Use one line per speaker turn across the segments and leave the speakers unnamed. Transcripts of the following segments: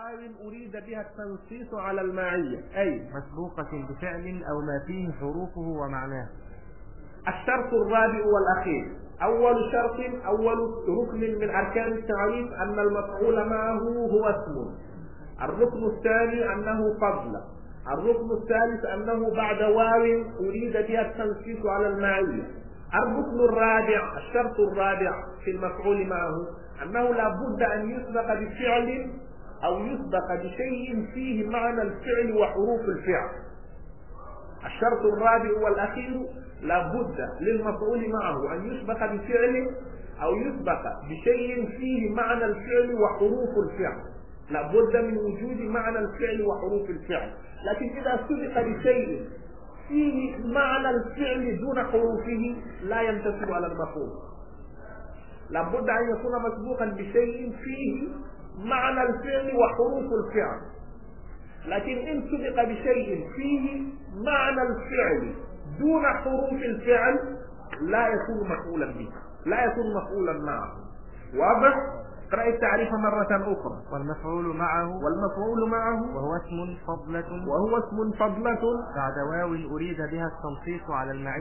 واو أريد بها التنصيص على المعية، أي
مسبوقة بفعل أو ما فيه حروفه ومعناه.
الشرط الرابع والأخير: أول ركن من أركان التعريف أن المفعول معه هو اسم. الركن الثاني أنه فضل. الركن الثالث أنه بعد واو أريد بها التنصيص على المعية. الركن الرابع، الشرط الرابع في المفعول معه، أنه لا بد أن يسبق بفعل أو يسبق بشيء فيه معنى الفعل وحروف الفعل. الشرط الرابع والأخير: لا بد للمفعول معه أن يسبق بفعل أو يسبق بشيء فيه معنى الفعل وحروف الفعل. لا بد من وجود معنى الفعل وحروف الفعل. لكن إذا سبق بشيء فيه معنى الفعل دون حروفه لا ينتسب على المفعول. لا بد أن يكون مسبوقا بشيء فيه معنى الفعل وحروف الفعل. لكن إن سبق بشيء فيه معنى الفعل دون حروف الفعل لا يكون مفعولا به، لا يكون مفعولا معه. واضح؟ اقرأ التعريف مرة أخرى.
والمفعول معه وهو اسم فضلة بعد واو أريد بها التنصيص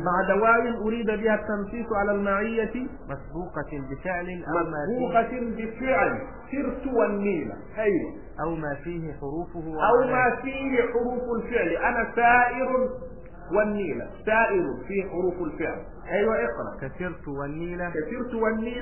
على المعية مسبوقة بفعل
سرت والنيل، أيوه،
أو ما فيه حروفه
حروف الفعل. أنا سائر والنيل، سائر فيه حروف الفعل. أيوة اقرأ.
كسرت والنيل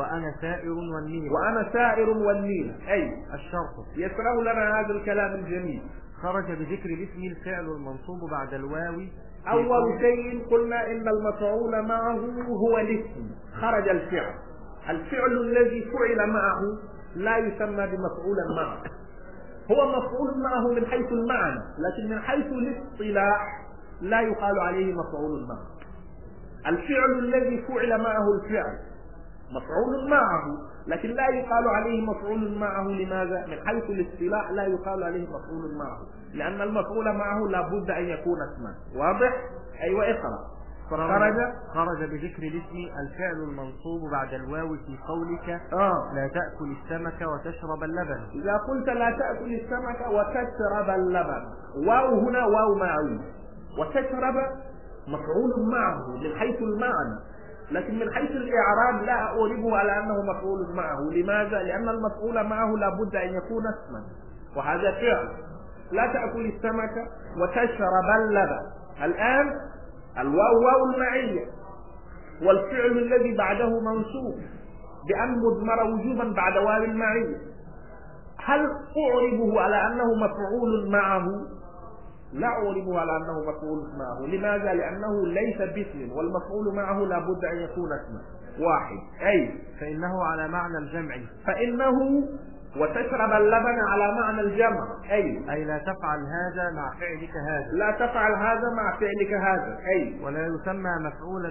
وأنا سائر والنيل. أي
الشرط
يشرح لنا هذا الكلام الجميل.
خرج بذكر الاسم الفعل المنصوب بعد الواو.
أول شيء قلنا إن المفعول معه هو الاسم. خرج الفعل الذي فعل معه لا يسمى بمفعولا معه. هو مفعول معه من حيث المعنى، لكن من حيث الاصطلاح لا يقال عليه مفعول معه. الفعل الذي فعل معه الفعل مفعول معه، لكن لا يقال عليه مفعول معه. لماذا؟ من حيث الاصطلاح لا يقال عليه مفعول معه، لأن المفعول معه لا بد أن يكون اسما. واضح؟ أيوة اقرأ.
خرج بذكر الاسم الفعل المنصوب بعد الواو في قولك لا تأكل السمك وتشرب اللبن.
إذا قلت لا تأكل السمك وتشرب اللبن، واو هنا واو معي، وتشرب مفعول معه من حيث المعنى، لكن من حيث الإعراب لا أعربه على أنه مفعول معه. لماذا؟ لأن المفعول معه لا بد أن يكون اسما، وهذا فعل. لا تأكل السمك وتشرب اللبن. الآن الواو واو المعية، والفعل الذي بعده منصوب بأن مضمر وجوبا بعد واو المعية. هل أعربه على أنه مفعول معه؟ لا أعربه على أنه مفعول معه. لماذا؟ لأنه ليس باسم، والمفعول معه لا بد أن يكون اسما واحد. أي
فإنه على معنى الجمع.
وتشرب اللبن على معنى الجمع.
أي لا تفعل هذا مع فعلك هذا.
لا تفعل هذا مع فعلك هذا. أي
ولا يسمى مفعولا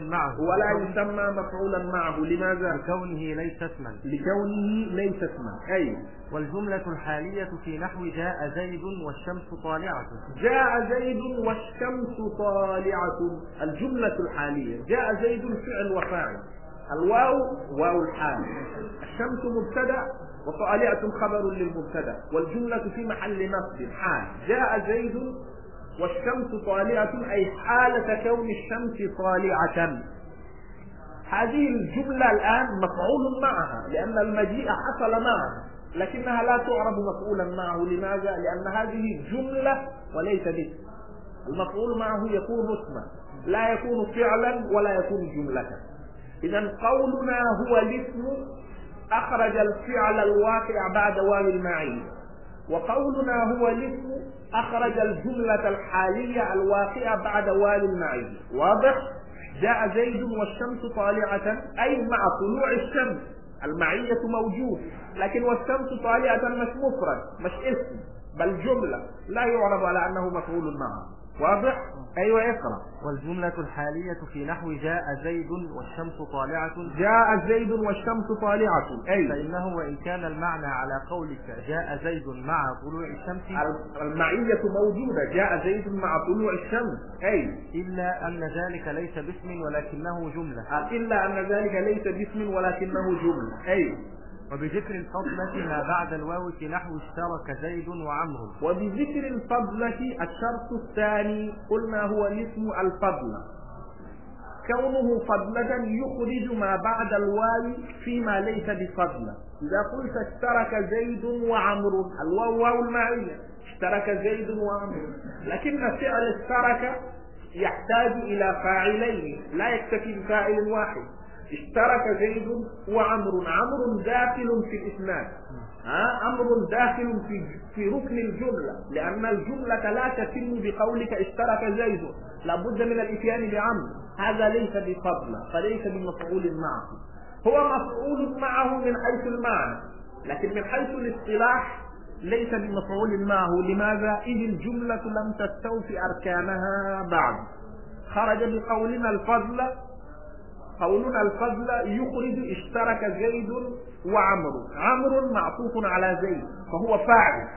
معه.
لماذا؟
لكونه ليس اسما.
أي
والجملة الحالية في نحو جاء زيد والشمس طالعة.
الجملة الحالية جاء زيد فعل وفاعل، الواو واو الحال، الشمس مبتدأ وطالعة خبر للمبتدأ، والجملة في محل نصب حال. جاء زيد والشمس طالعة، أي حالة كون الشمس طالعة. هذه الجملة الآن مفعول معها لأن المجيء حصل معها، لكنها لا تعرب مفعولا معه. لماذا؟ لأن هذه جملة وليس باسم. المفعول معه يكون اسما، لا يكون فعلا ولا يكون جملة. إذا قولنا هو الاسم أخرج الفعل الواقع بعد واو المعية، وقولنا هو الاسم أخرج الجملة الحالية الواقعة بعد واو المعية. واضح؟ جاء زيد والشمس طالعة، أي مع طلوع الشمس. المعية موجود، لكن والشمس طالعة مش مفرد، مش اسم، بل جملة لا يعرب على أنه مفعول معه. واضح؟ أيوة اقرأ.
والجملة الحالية في نحو جاء زيد والشمس طالعة.
أي
فإنه وإن كان المعنى على قولك جاء زيد مع طلوع الشمس،
المعية موجودة، جاء زيد مع طلوع الشمس. أي
إلا أن ذلك ليس باسم ولكنه جملة.
أي
وبذكر الفضلة ما بعد الواو في نحو اشترك زيد وعمرو.
وبذكر الفضلة الشرط الثاني قلنا هو الاسم الفضلة، كونه فضلة يخرج ما بعد الواو فيما ليس بفضلة. إذا قلت اشترك زيد وعمرو، الواو واو المعية، اشترك زيد وعمرو، لكن فعل اشترك يحتاج إلى فاعلين، لا يكتفي بفاعل واحد. اشترك زيد وعمرو، عمرو داخل في الإسناد، أمر داخل في ركن الجملة، لأن الجملة لا تتم بقولك اشترك زيد، لابد من الإتيان بعمرو، هذا ليس بفضل، فليس بمفعول معه. هو مفعول معه من حيث المعنى، لكن من حيث الاصطلاح ليس بمفعول معه. لماذا؟ إذ الجملة لم تستوفي أركانها بعد. خرج بقولنا الفضل، قولنا الفضل يخرج اشترك زيد وعمرو، عمرو معطوف على زيد فهو فاعل،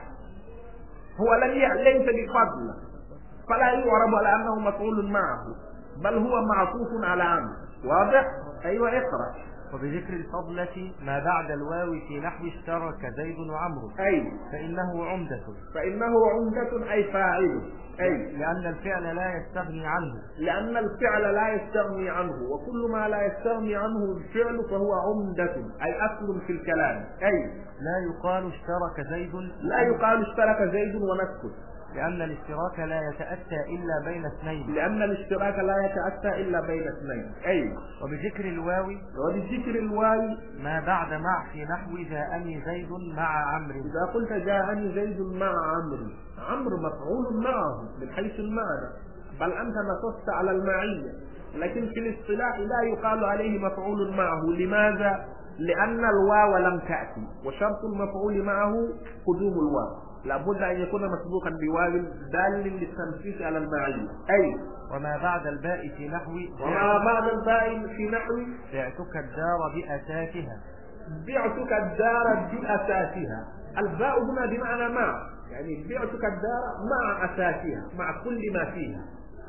هو ليس بفضل، فلا يعرب على أنه مفعول معه، بل هو معطوف على عمرو. واضح؟ أيوة اقرأ.
وبذكر الفضلة ما بعد الواو في نحو اشترك زيد وعمرو،
أي
فإنه عمدة.
فإنه عمدة أي فاعل، أي
لأن الفعل لا يستغني عنه،
لأن الفعل لا يستغني عنه، وكل ما لا يستغني عنه الفعل فهو عمدة أي أصل في الكلام. أي
لا يقال اشترك زيد،
لا يقال اشترك زيد ونسكت،
لأن الاشتراك لا يتأتى إلا بين اثنين،
لأن الاشتراك لا يتأتى إلا بين اثنين. أي
وبذكر الواو
وبذكر الواو
ما بعد مع في نحو جاءني زيد مع عمرو.
إذا قلت جاءني زيد مع عمرو، عمرو مفعول معه من حيث المعنى، بل أنت نصصت على المعية، لكن في الاصطلاح لا يقال عليه مفعول معه. لماذا؟ لأن الواو لم تأتي، وشرط المفعول معه قدوم الواو، لابد أن يكون مسبوقا بواو دال للتنفيذ على المعية. أي
وما بعد الباء في نحو
وما بعد الباء في نحو
بعتك الدار بأساسها،
بعتك الدار بأساسها. الباء هنا بمعنى مع، يعني بعتك الدار مع أساسها، مع كل ما فيها،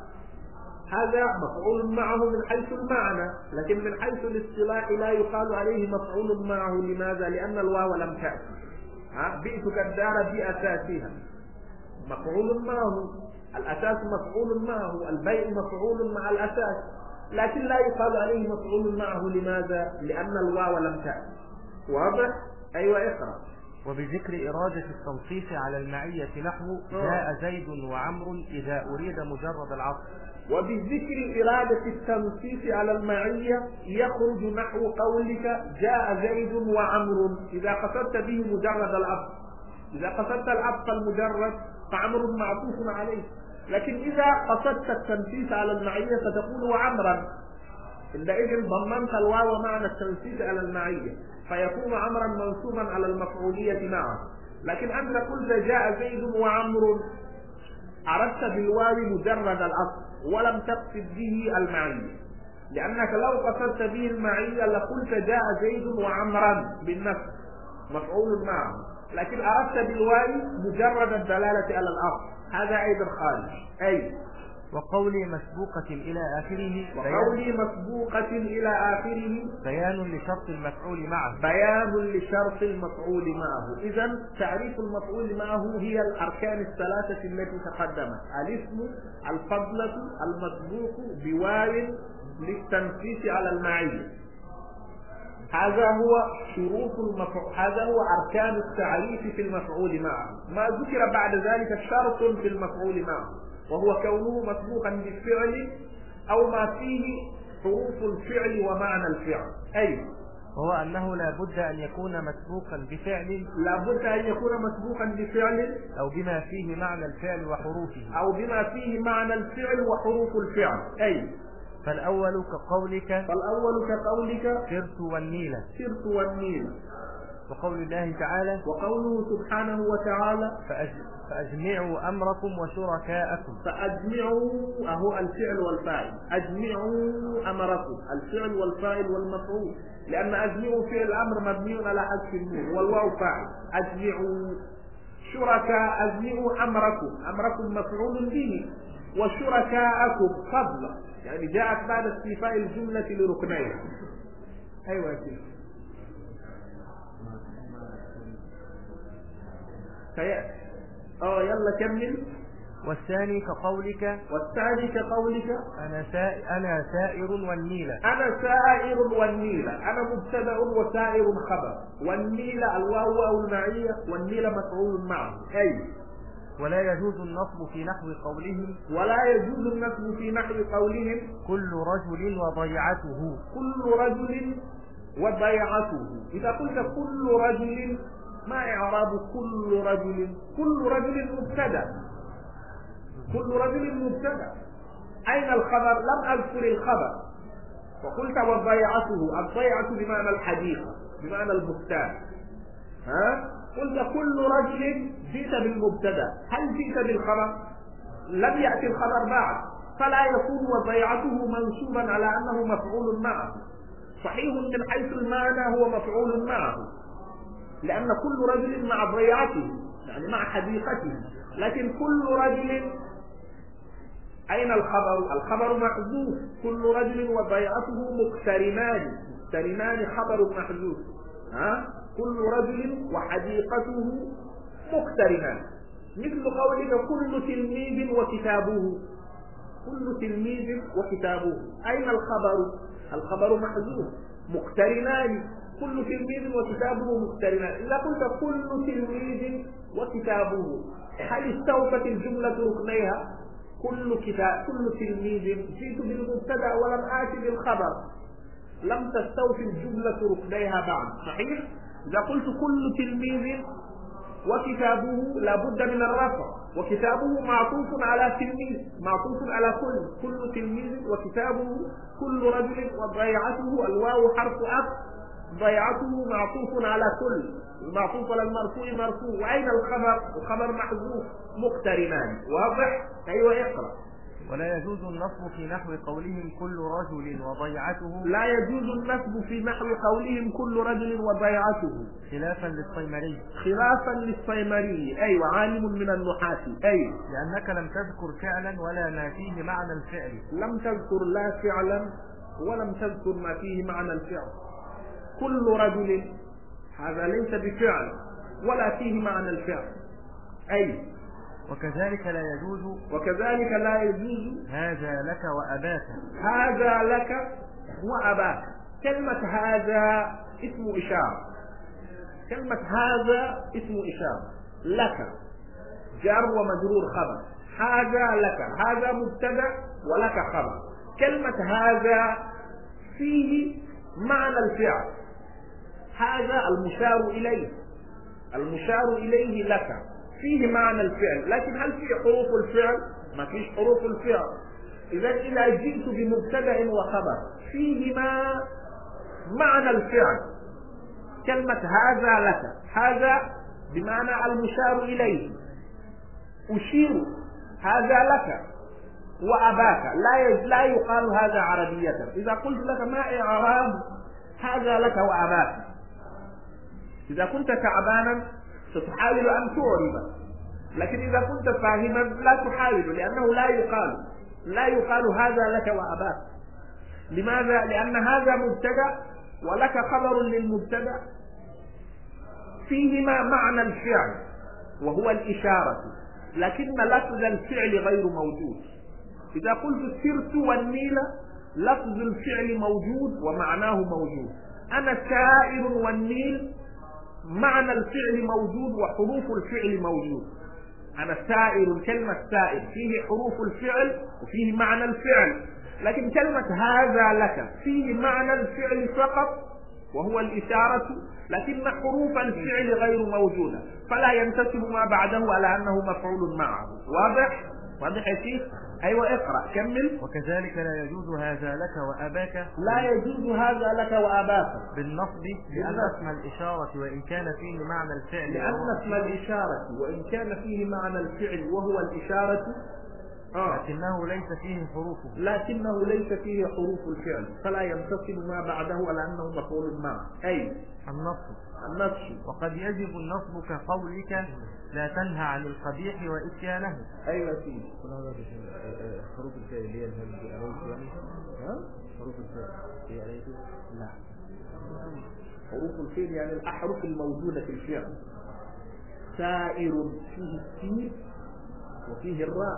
هذا مفعول معه من حيث المعنى، لكن من حيث الاصطلاح لا يقال عليه مفعول معه. لماذا؟ لأن الواو لم تأتي. بعتك الدار بأساسها مفعول معه، الأساس مفعول معه، البيع مفعول مع الأساس، لكن لا يقال عليه مفعول معه. لماذا؟ لأن الواو لم تأتي. واضح؟ أيوة اقرأ.
وبذكر إرادة التنصيص على المعية نحو جاء زيد وعمرو إذا أريد مجرد العطف.
وبذكر إرادة التنصيص على المعية يخرج نحو قولك جاء زيد وعمرو إذا قصدت به مجرد العطف. إذا قصدت العطف المجرد فعمرو معطوف عليه، لكن إذا قصدت التنصيص على المعية فتقول وعمرا، عندئذ ضمنت الواو معنى التنصيص على المعية، فيكون عمرا منصوبا على المفعولية معه. لكن أنت قلت جاء زيد وعمرو، أردت بالواو مجرد الأصل ولم تقصد به المعية، لأنك لو قصدت به المعية لقلت جاء زيد وعمرا بالنفس مفعول معه، لكن أردت بالواو مجرد الدلالة على الأصل، هذا أيضا خارج. أي
وقولي مسبوقة إلى آخره،
وقولي مسبوقة إلى آخره
بيان لشرط المفعول معه،
بيان لشرط المفعول معه. إذن تعريف المفعول معه هي الأركان الثلاثة التي تقدمت: الاسم، الفضلة، المسبوق بواو للتنفيذ على المعية. هذا هو شروط المفعول، هذا هو أركان التعريف في المفعول معه. ما ذكر بعد ذلك شرط في المفعول معه، وهو كونه مسبوقا بالفعل أو ما فيه حروف الفعل ومعنى الفعل. أي
وهو أنه لا بد أن يكون مسبوقا بفعل،
لا بد أن يكون مسبوقا بفعل
أو بما فيه معنى الفعل وحروفه،
أو بما فيه معنى الفعل وحروف الفعل. أي
فالأول كقولك
سرت والنيل، سرت والنيل.
وقول الله تعالى
وقوله سبحانه وتعالى
فأجمعوا أمركم وشركاءكم.
فأجمعوا أهو الفعل والفاعل، أجمعوا أمركم الفعل والفاعل والمفعول، لأن أجمعوا فعل الأمر مبني على حذف النون والواو فاعل. أجمعوا شركاء، أجمعوا أمركم مفعول به، وشركاءكم فضلا، يعني جاءت بعد استيفاء الجملة لركنين. أيوة يا سيدي. سيأتي. يلا كمل.
والثاني كقولك أنا سائر والنيل.
أنا سائر والنيل، أنا مبتدأ وسائر خبر، والنيل الواو أو المعية، والنيل مفعول معه.
ولا يجوز النصب في نحو قولهم كل رجل
وضيعته. إذا قلت كل رجل، ما إعراب كل رجل؟ كل رجل مبتدأ. أين الخبر؟ لم أذكر الخبر، وقلت وضيعته. الضيعة بمعنى الحديقة، بمعنى البستان. قلت كل رجل، جئت بالمبتدأ، هل جئت بالخبر؟ لم يأتي الخبر بعد، فلا يكون وضيعته منصوبا على أنه مفعول معه. صحيح من حيث المعنى هو مفعول معه، لأن كل رجل مع ضيعته، يعني مع حديقته، لكن كل رجل أين الخبر؟ الخبر محذوف. كل رجل وضيعته مقترنان، خبر محذوف. كل رجل وحديقته مقترنان. مثل قولك كل تلميذ وكتابه. أين الخبر؟ الخبر محذوف، مقترنان. كل تلميذ وكتابه مقترنان. إذا قلت كل تلميذ وكتابه، هل استوفت الجملة ركنيها؟ كل تلميذ، جئت بالمبتدأ ولم آتي بالخبر، لم تستوفي الجملة ركنيها بعد. صحيح؟ إذا قلت كل تلميذ وكتابه لابد من الرفع، وكتابه معطوف على تلميذ، معطوف على كل تلميذ وكتابه. كل رجل وضيعته، الواو حرف عطف، ضيعته معطوف على كل، المعطوف على المرفوع مرفوع. وأين الخبر؟ الخبر محذوف، مقترنان. واضح؟ اقرأ.
ولا يجوز النصب في نحو قولهم كل رجل وضيعته.
لا يجوز النصب في نحو قولهم كل رجل وضيعته،
خلافا
للصيمري. عالم من النحاة.
لأنك لم تذكر فعلا ولا ما فيه معنى الفعل.
لم تذكر لا فعلا ولم تذكر ما فيه معنى الفعل. كل رجل هذا ليس بفعل ولا فيه معنى الفعل.
وكذلك لا يجوز هذا لك
وأباك. كلمة هذا اسم إشارة. لك جار ومجرور خبر. هذا لك، هذا مبتدأ ولك خبر. كلمة هذا فيه معنى الفعل، هذا المشار إليه لك، فيه معنى الفعل، لكن هل فيه حروف الفعل؟ ما فيش حروف الفعل. إذا جئت بمبتدأ وخبر فيهما معنى الفعل، كلمة هذا لك، هذا بمعنى المشار إليه، أشير هذا لك وأباك. لا يقال هذا عربية. إذا قلت لك ما إعراب هذا لك وأباك؟ إذا كنت تعبانا ستحاول أن تعرب، لكن إذا كنت فاهما لا تحاول، لأنه لا يقال هذا لك وأباك. لماذا؟ لأن هذا مبتدأ ولك خبر للمبتدأ، فيهما معنى الفعل وهو الإشارة، لكن لفظ الفعل غير موجود. إذا قلت سرت والنيل، لفظ الفعل موجود ومعناه موجود. أنا سائر والنيل، معنى الفعل موجود وحروف الفعل موجود. أنا سائر، كلمة سائر فيه حروف الفعل وفيه معنى الفعل، لكن كلمة هذا لك فيه معنى الفعل فقط وهو الإشارة، لكن حروف الفعل غير موجودة، فلا ينتسب ما بعده على أنه مفعول معه. واضح يا شيخ؟ اقرأ كمل.
وكذلك لا يجوز هذا لك وأباك.
لا يجوز هذا لك وأباك
بالنصب، لأن اسم الإشارة وإن كان فيه معنى الفعل،
وإن كان فيه معنى الفعل وهو الإشارة،
لكنه
ليس فيه حروف الفعل، فلا ينتصب ما بعده على أنه مفعول معه.
النصب. وقد يجب النصب كقولك لا تنهى عن القبيح وإتيانه.
فيه
حروف الفعل اللي هي الهمز يعني حروف الفعل هي عليه؟ لا،
حروف الفعل يعني الأحرف الموجودة في الفعل. سائر فيه السين وفيه الراء،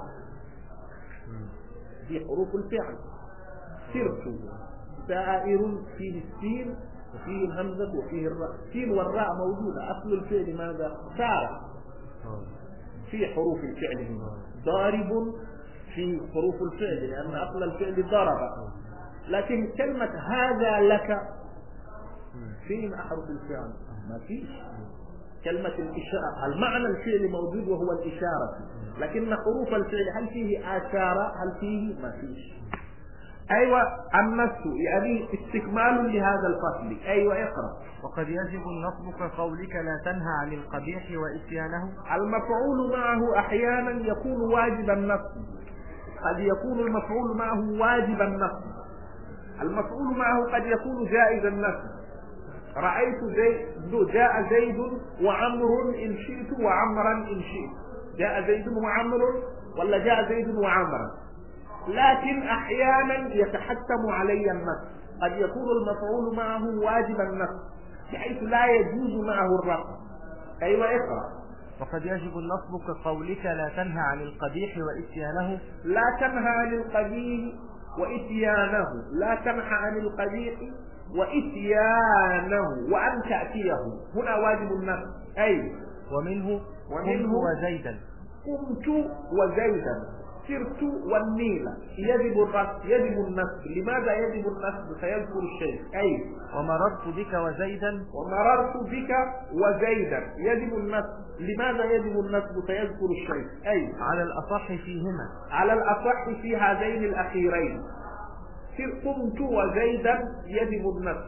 في حروف الفعل. سرت سائر فيه السين وفيه الهمزة وفيه الراء. السين والراء موجودة. أصل الفعل ماذا؟ سار في حروف الفعل هنا. ضارب في حروف الفعل لأن أصل الفعل ضرب. لكن كلمة هذا لك فين أحرف الفعل؟ ما فيش. كلمة الإشارة المعنى الفعل موجود وهو الإشارة، لكن حروف الفعل هل فيه آثار؟ هل فيه؟ ما فيش. أيوة النص يعني استكمال لهذا الفصل. أيوة اقرأ.
وقد يجب النصب كقولك لا تنهى عن القبيح وإتيانه.
المفعول معه أحيانا يكون واجب النصب، قد يكون المفعول معه واجب النصب. المفعول معه قد يكون جائز النصب. رأيت زيد، جاء زيد وعمر إن شئت وعمرا إن شئت. جاء زيد وعمر ولا جاء زيد وعمرا. لكن أحيانا يتحتم علي النصب، قد يكون المفعول معه واجب النصب بحيث لا يجوز معه الرفع. أيوة اقرأ.
وقد يجب النصب كقولك لا تنهى عن القبيح وإتيانه.
لا تنهى عن القبيح وإتيانه. لا تنهى عن القبيح وإتيانه وأن تأتيه هنا واجب النصب. أي
ومنه قمت وزيدا.
قمت وزيدا. سرت والنيل. يجب النصب. لماذا يجب النصب؟ سيذكر الشيء. أي
ومررت بك وزيدا.
ومررت بك وزيدا يجب النصب. لماذا يجب النصب؟ سيذكر الشيء. أي
على الأصح فيهما.
على الأصح في هذين الأخيرين. قمت وزيدا يجب النصب.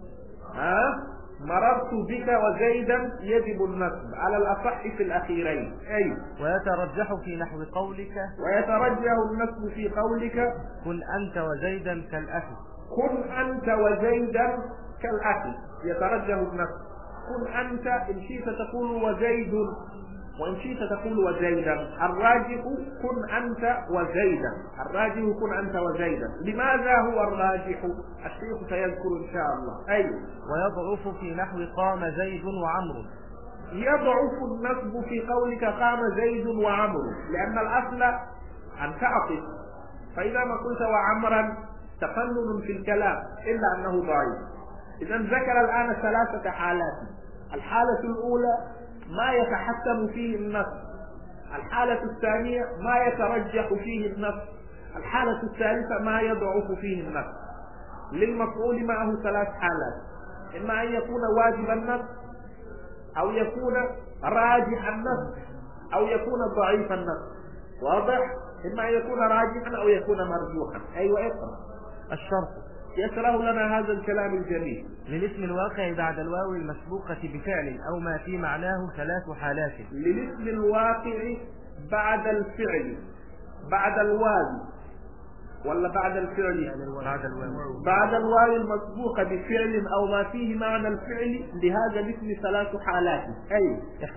مررت بك وزيدا يجب النصب على الأصح في الأخيرين. أي
ويترجح في نحو قولك.
ويترجح النصب في قولك
كن أنت وزيدا كالأخ.
كن أنت وزيدا كالأخ. يترجح النصب. كن أنت إن شئت تقول وزيد، وإن شئت تقول وزيدا. الراجح كن أنت وزيدا. الراجح كن أنت وزيدا. لماذا هو الراجح؟ الشيخ سيذكر إن شاء الله. أيوه.
ويضعف في نحو قام زيد وعمر.
يضعف النصب في قولك قام زيد وعمر لأن الأصل أن تعطف، فإذا ما قلت وعمرا تفنن في الكلام إلا أنه ضعيف. إذا ذكر الآن ثلاثة حالات. الحالة الأولى ما يتحتم فيه النصب، الحالة الثانية ما يترجح فيه النصب، الحالة الثالثة ما يضعف فيه النصب. للمفعول معه ثلاث حالات: إما أن يكون واجب النصب، أو يكون راجح النصب، أو يكون ضعيف النصب. واضح؟ إما أن يكون راجحا أو يكون مرجوحا. أيوة اقرأ.
الشرط
يشرح لنا هذا الكلام الجميل.
للاسم الواقع بعد الواو المسبوقة بفعل أو ما في معناه ثلاث حالات.
للاسم الواقع بعد الفعل، بعد الواو ولا بعد الفعل؟ بعد الواو المسبوقة بفعل أو ما فيه معنى الفعل لهذا الاسم ثلاث حالات. أي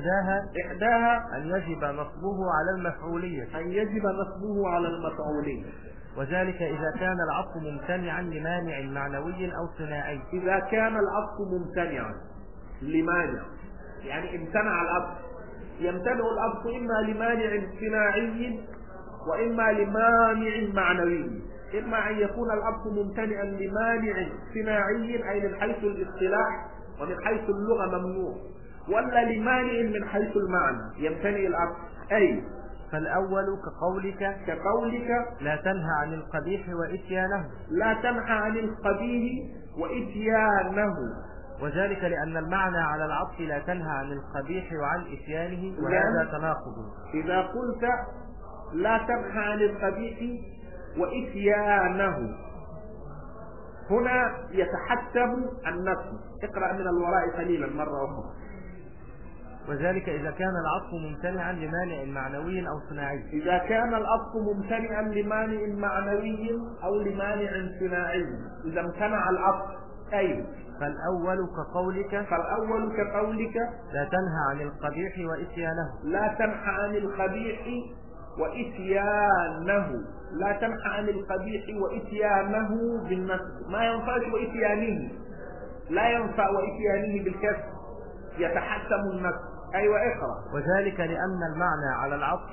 إحداها
أن يجب نصبه على المفعولية.
أن يجب نصبه على المفعولية.
وذلك إذا كان العطف ممتنعا لمانع معنوي أو صناعي.
إذا كان العطف ممتنعا لمانع، يعني امتنع العطف. يمتنع العطف إما لمانع صناعي وإما لمانع معنوي. إما أن يكون العطف ممتنعا لمانع صناعي أي من حيث الاصطلاح ومن حيث اللغة ممنوع، ولا لمانع من حيث المعنى يمتنع العطف. أي
فالأول كقولك لا تنهى عن القبيح وإتيانه.
لا تنهى عن القبيح وإتيانه.
وذلك لأن المعنى على العطف لا تنهى عن القبيح وعن إتيانه، وهذا تناقض.
إذا قلت لا تنهى عن القبيح وإتيانه هنا يتحتم النصب. اقرأ من الوراء قليلا مرة أخرى.
وذلك إذا كان العطف ممتنعا لمانع معنوي أو صناعي.
إذا كان العطف ممتنعا لمانع معنوي أو لمانع صناعي. إذا امتنع العطف. أي
فالأول كقولك لا تنهى عن القبيح وإتيانه.
لا تنهى عن القبيح وإتيانه. لا تنهى عن القبيح وإتيانه بالنصب. ما ينفع وإتيانه، لا ينفع وإتيانه بالكسر، يتحتم النصب. أيوة اقرأ.
وذلك لأن المعنى على العطف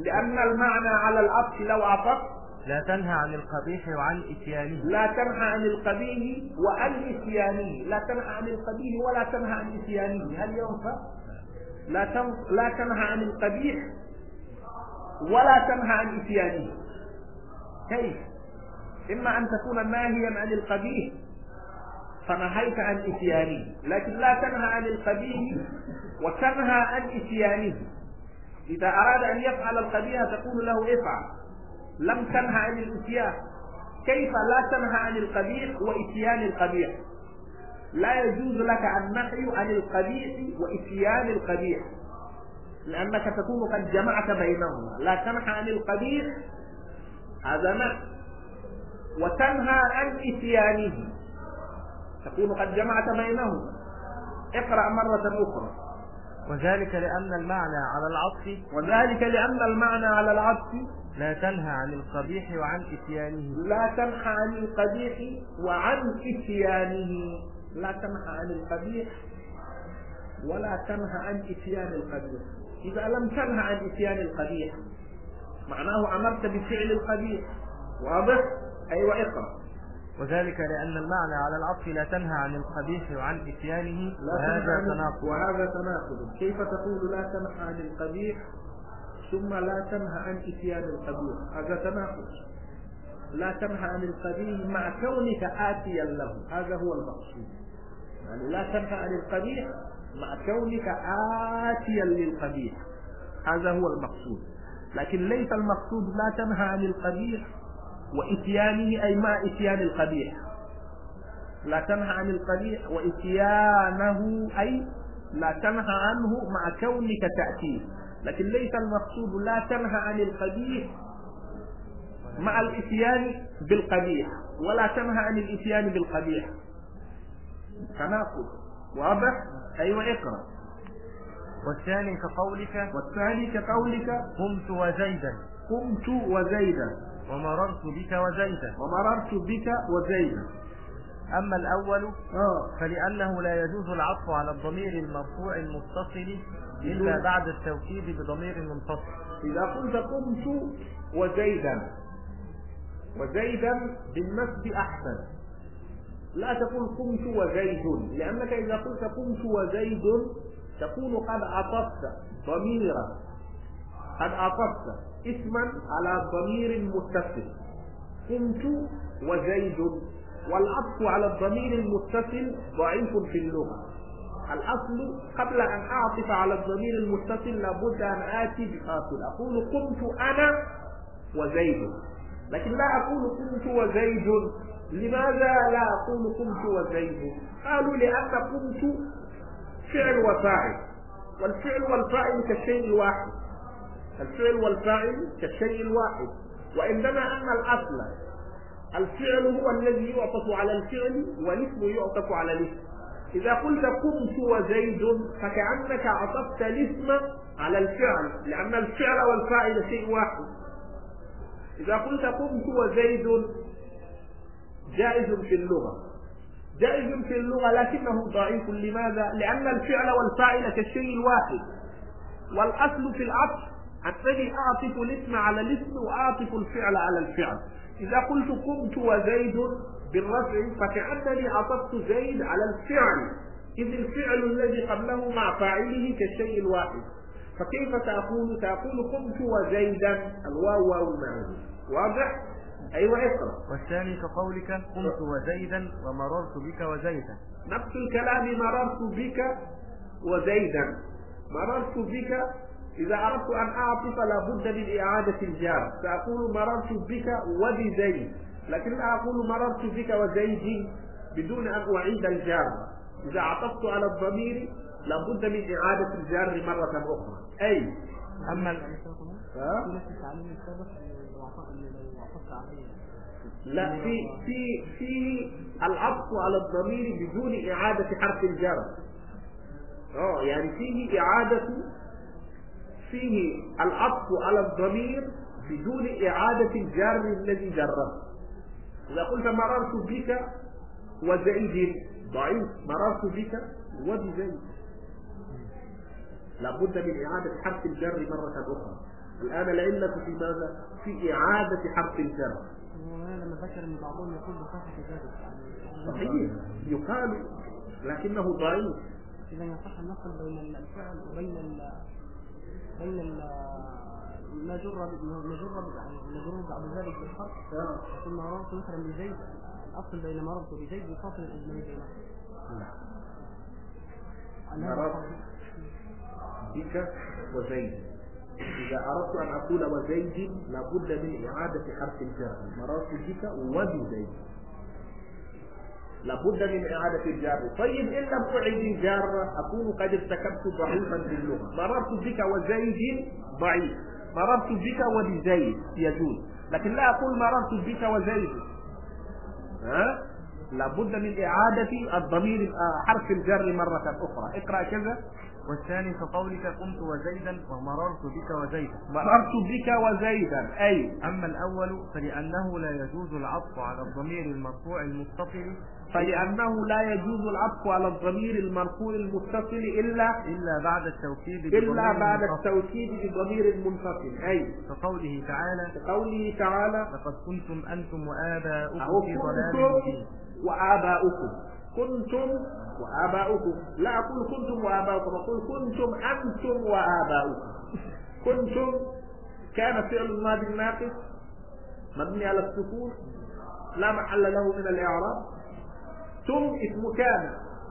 لو عطفت
لا تنهى عن القبيح وعن إتيانه.
لا تنهى عن القبيح وعن إتيانه. لا تنهى عن القبيح ولا تنهى عن إتيانه. هل ينفع؟ لا تنهى عن القبيح ولا تنهى عن إتيانه. كيف؟ إما أن تكون ناهيا عن القبيح فنهيت عن إتيانه، لكن لا تنهى عن القبيح وتنهى عن إتيانه. إذا أراد أن يفعل القبيح تقول له افعل، لم تنهى عن الإتيان. كيف لا تنهى عن القبيح وإتيان القبيح؟ لا يجوز لك النهي عن القبيح وإتيان القبيح، لأنك تكون قد جمعت بينهما. لا تنهى عن القبيح هذا نهي، وتنهى عن إتيانه تكون قد جمعت بينهما. اقرأ مرة أخرى.
وذلك لأن المعنى على العطف لا تنهى عن القبيح وعن إتيانه.
لا تنهى عن القبيح وعن إتيانه. لا تنهى عن القبيح ولا تنهى عن إتيان القبيح. إذا لم تنهى عن إتيان القبيح معناه أمرت بفعل القبيح. واضح؟ أيوة اقرأ.
وذلك لأن المعنى على العطف لا تنهى عن القبيح وعن إتيانه،
وهذا تناقض. كيف تقول لا تنهى عن القبيح ثم لا تنهى عن إتيان القبيح؟ هذا تناقض. لا تنهى عن القبيح مع كونك آتيا له، هذا هو المقصود. يعني لا تنهى عن القبيح مع كونك آتيا للقبيح، هذا هو المقصود. لكن ليس المقصود لا تنهى عن القبيح وإتيانه أي مع إتيان القبيح. لا تنهى عن القبيح وإتيانه أي لا تنهى عنه مع كونك تأتيه. لكن ليس المقصود لا تنهى عن القبيح مع الإتيان بالقبيح ولا تنهى عن الإتيان بالقبيح. تناقض. واضح؟ أيوة اقرأ.
والثاني كقولك قمت وزيدا ومررت بك وزيدا. أما الأول فلأنه لا يجوز العطف على الضمير المرفوع المتصل إلا بعد التوكيد بضمير منفصل.
إذا قلت قمت وزيدا بالنسب أحسن. لا تقول قمت وزيد، لأنك إذا قلت قمت وزيد تكون قد عطفت ضميرا، قد عطفت اسما على ضمير متصل. قمت وزيد، والعطف على الضمير المتصل ضعيف في اللغة. الأصل قبل أن أعطف على الضمير المتصل لابد أن آتي بفاصل، أقول قمت أنا وزيد، لكن لا أقول قمت وزيد. لماذا لا أقول قمت وزيد؟ قالوا لأن قمت فعل وفاعل، والفعل والفاعل كالشيء الواحد. الفعل والفاعل كالشيء الواحد، وإنما أن الأصل الفعل هو الذي يعطف على الفعل والاسم يعطف على الاسم. إذا قلت قمت وزيد فكأنك عطفت الاسم على الفعل، لأن الفعل والفاعل شيء واحد. إذا قلت قمت وزيد جائز في اللغة لكنه ضعيف. لماذا؟ لأن الفعل والفاعل كالشيء الواحد، والأصل في العطف أنني أعطف الاسم على الاسم وأعطف الفعل على الفعل. إذا قلت قمت وزيد بالرفع فكأنني عطفت زيد على الفعل، إذ الفعل الذي قبله مع فاعله كالشيء الواحد. فكيف تقول قمت وزيدا؟ الواو واو المعية. واضح؟ أيوة اقرأ.
والثاني كقولك قمت وزيدا ومررت بك وزيدا.
نفس الكلام مررت بك وزيدا. مررت بك إذا أردت أن أعطف لابد من إعادة الجار، سأقول مررت بك وبزيد، لكن لا أقول مررت بك وزيد بدون أن أعيد الجار. إذا عطفت على الضمير لابد من إعادة الجار مرة أخرى. أي
أما
لا في العطف على الضمير بدون إعادة حرف الجر. يعني فيه العطف على الضمير بدون إعادة الجار الذي جره. إذا قلت مررت بك وزيد ضعيف، مررت بك وبزيد. لابد من إعادة حرف الجر مرة أخرى. الآن العلة في ماذا؟ في إعادة حرف الجر.
لما ذكر ان بعضهم يقول بصحة ذلك
صحيح يقال لكنه ضعيف.
إذا يصح النقل بين الفعل وبين ما جر بعد ذلك بالحرف. يقول مررت مثلا بزيد، الأصل بين مررت بزيد يفاصل الأجنبي بينهم.
لا، مررت بك وزيد. إذا أردت أن أقول وزيد لابد من إعادة حرف الجر. مررت بك وبزيد لابد من إعادة الجر. طيب إن لم أعد الجر أكون قد ارتكبت ضعيفا باللغة. مررت بك وزيد ضعيف، مررت بك وبزيد يجوز، لكن لا أقول مررت بك وزيد. لابد من إعادة الضمير حرف الجر مرة أخرى. اقرأ كذا.
والثاني كقولك قمت وزيدا ومررت بك وزيدا.
مررت بك وزيدا أي.
أما الأول فلأنه لا يجوز العطف على الضمير المرفوع المتصل
فلأنه لا يجوز العطف على الضمير المرفوع المتصل إلا بعد التوكيد بضمير منفصل أي. كقوله تعالى
لقد كنتم أنتم وآباؤكم في ضلال مبين.
كنتم وآباؤكم، لا أقول كنتم وآباؤكم، أقول كنتم أنتم وآباؤكم. كنتم كان فعل ماضي ناقص مبني على السكون لا محل له من الإعراب. ثم اسم كان.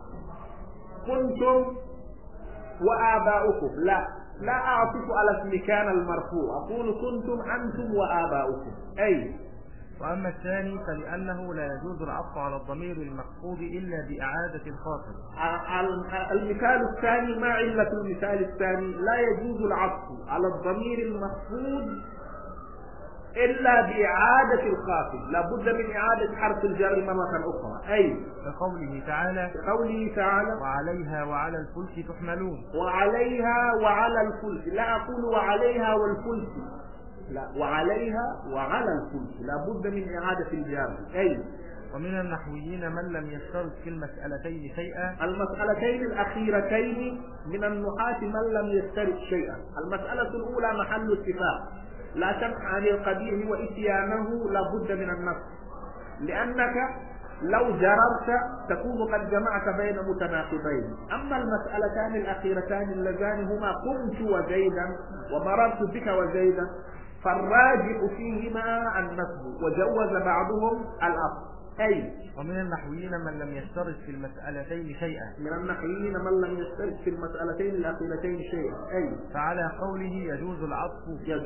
كنتم وآباؤكم لا أعطف على اسم كان المرفوع، أقول كنتم أنتم وآباؤكم أي.
وأما الثاني فلأنه لا يجوز العطف على الضمير المخفوض إلا بإعادة الخاطب.
المثال الثاني، ما علة المثال الثاني؟ لا يجوز العطف على الضمير المخفوض إلا بإعادة الخاطب، لابد من إعادة حرف الجر مرة أخرى أي.
كقوله تعالى وعليها وعلى الفلك تحملون.
وعليها وعلى الفلك، لا أقول وعليها والفلك، لا، وعليها وعلى الفلك، لابد من إعادة الجر أي.
ومن النحويين من لم يشترط في المسألتين شيئا.
المسألتين الأخيرتين من النحاة من لم يشترط شيئا. المسألة الأولى محل اتفاق، لا تنهى عن القبيح وإتيانه لابد من النص، لأنك لو جررت تكون قد جمعت بين متناقضين. أما المسألتان الأخيرتان اللذان هما قمت وزيدا ومررت بك وزيدا فالراجع فيهما النصب، وجوز بعضهم الأصل أي.
ومن النحويين من لم يشترط في المسألتين شيئا.
من النحويين من لم يشترط في المسألتين الأخيرتين شيئا أي.
فعلى قوله يجوز العطف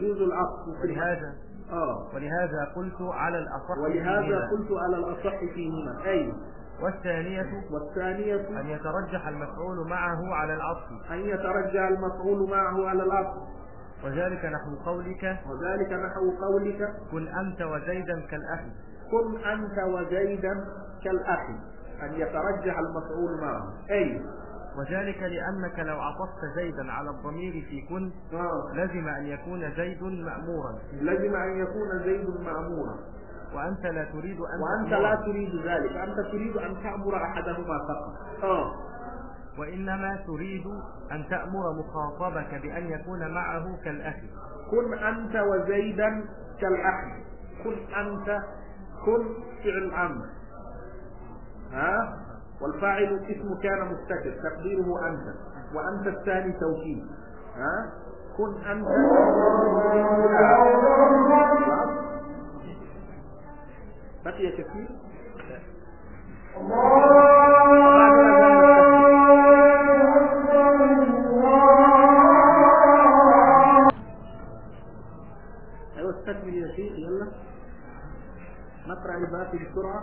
ولهذا قلت على الأصح فيهما أي. والثانية أن يترجح المفعول معه على العطف. وذلك نحو قولك كن أنت وزيدا كالأخي.
أن يترجح المفعول معه أي.
وذلك لأنك لو عطفت زيدا على الضمير في كن لزم أن يكون زيد مأمورا. وأنت لا تريد
ذلك، أنت تريد أن تأمر أحدهما فقط.
وإنما تريد أن تأمر مخاطبك بأن يكون معه كالأخي.
كن أنت وزيدا كالأخي. كن فعل أمر والفاعل اسم كان مستتر تقديره أنت، وأنت الثاني توكيد. كن أنت بقي كثير. أيوة استكمل يا شيخ، يلا نقرأ الباقي بسرعة.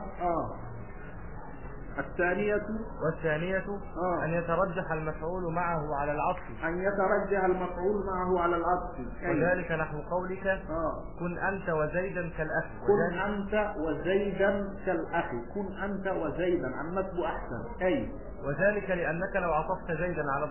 والثانية أن يترجح المفعول معه على العطف. وذلك نحو قولك كن أنت وزيدا كالأخي.
كن أنت وزيدا النصب أحسن أي.
وذلك لأنك لو عطفت زيدا على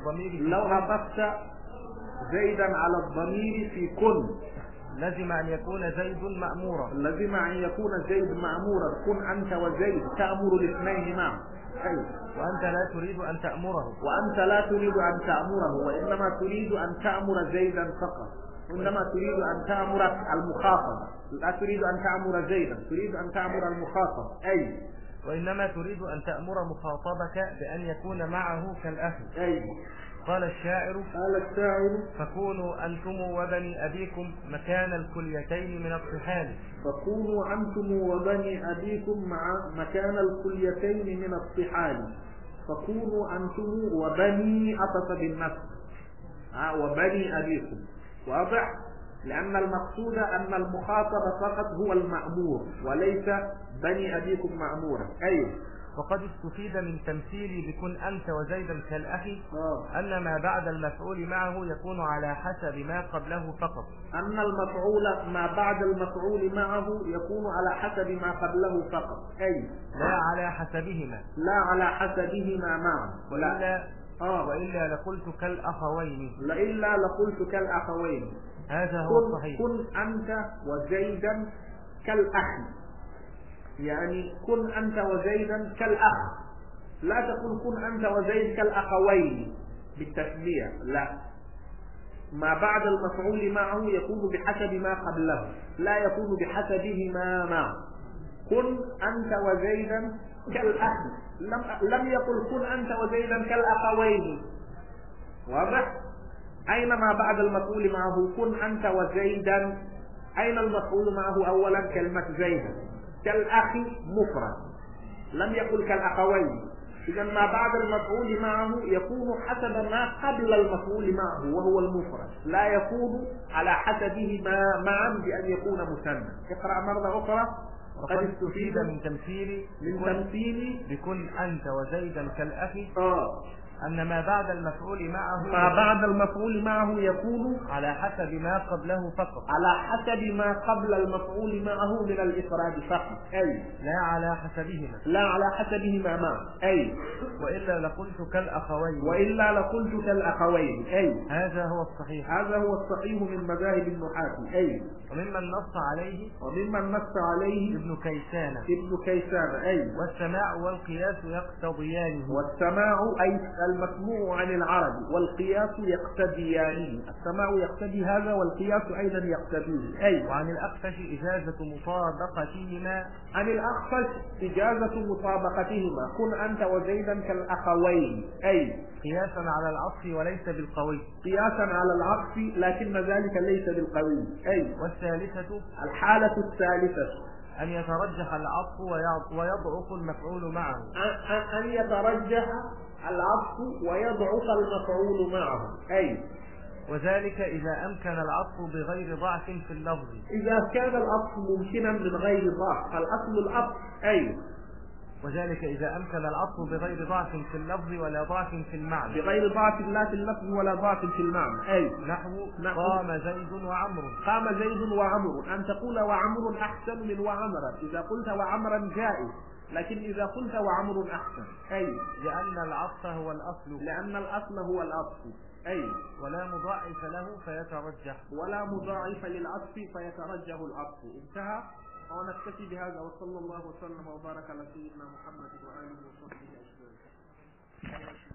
الضمير في كن لزم أن يكون زيد مأمورا.
كن أنت وزيد تأمر الاثنين معا أي.
وأنت لا تريد أن تأمره.
وأنت لا تريد أن تأمره، وإنما تريد أن تأمر زيدا فقط. إنما تريد أن تأمر المخاطب، لا تريد أن تأمر زيدا، تريد أن تأمر المخاطب. أي.
وإنما تريد أن تأمر مخاطبك بأن يكون معه كالأخ.
أي.
قال الشاعر فكونوا أنتم وبني أبيكم مكان الكليتين من الطحال.
فكونوا أنتم وبني أبيكم مكان الكليتين من الطحال. فكونوا أنتم وبني أطف بالنفس وبني أبيكم، واضح؟ لأن المقصود أن المخاطب فقط هو المأمور وليس بني أبيكم مأمورا. أي.
وقد استفيد من تمثيلي بكن أنت وزيدا كالأخ أن ما بعد المفعول معه يكون على حسب ما قبله فقط.
أن المفعول ما بعد المفعول معه يكون على حسب ما قبله فقط. أي.
لا على حسبهما.
لا على حسبهما معا.
وإلا لقلت كالأخوين.
إلا لقلت كالأخوين.
هذا هو الصحيح.
كن أنت وزيدا كالأخ، يعني كن أنت وزيدا كالأخ. لا تقول كن أنت وزيد كالأخوين بالتسمية، لا. ما بعد المفعول معه يكون بحسب ما قبله، لا يكون بحسبهما معا. كن أنت وزيدا كالأخ، لم يقل كن أنت وزيدا كالأخوين. واضح؟ أين ما بعد المفعول معه؟ كن أنت وزيدا. أين المفعول معه أولا؟ كلمة زيدا. كالأخ مفرد، لم يقل كالأخوين. إذا ما بعد المفعول معه يكون حسب ما قبل المفعول معه وهو المفرد، لا يكون على حسبهما معا بأن يكون مثنى. اقرأ مرة أخرى.
وقد استفيد من تمثيلي بكن أنت وزيدا كالأخ أن ما بعد المفعول معه يكون على حسب ما قبله فقط.
على حسب ما قبل المفعول معه من الإفراد فقط. أي.
لا على حسبهما.
لا على حسبهما معا. أي.
وإلا لقلت كالأخوين.
أي.
هذا هو الصحيح.
هذا هو الصحيح من مذاهب النحاة. أي.
وممن نص عليه ابن كيسان.
أي.
والسماع والقياس يقتضيانه.
والسماع أي المسموع عن العرب، والقياس يقتضيانه. السماع يقتضي هذا والقياس أيضا يقتضيه. أي.
وعن الأخفش إجازة مطابقتهما.
عن الأخفش إجازة مطابقتهما. كن أنت وزيدا كالأخوين. أي.
قياسا على العطف وليس بالقوي.
قياسا على العطف لكن ذلك ليس بالقوي. أي.
والثالثة
الحالة الثالثة
أن يترجح العطف ويضعف المفعول معه.
أن يترجح العطف ويضعف المفعول معه. أي.
وذلك إذا أمكن العطف بغير ضعف في اللفظ.
إذا كان العطف ممكنا من غير ضعف، فالأصل العطف. أي.
وذلك إذا أمكن العطف بغير ضعف في اللفظ ولا ضعف في المعنى.
بغير ضعف لا في اللفظ ولا ضعف في المعنى. أي.
نحو قام زيد وعمرو.
أن تقول وعمر أحسن من وعمرا. إذا قلت وعمرا جائز، لكن إذا قلت وعمر أحسن. أي.
لأن العطف هو الأصل.
أي.
ولا مضاعف له فيترجح.
ولا مضاعف للعطف فيترجح العطف. انتهى. ونكتفي بهذا، وصلى الله وسلم وبارك على سيدنا محمد وآله وصحبه أجمعين.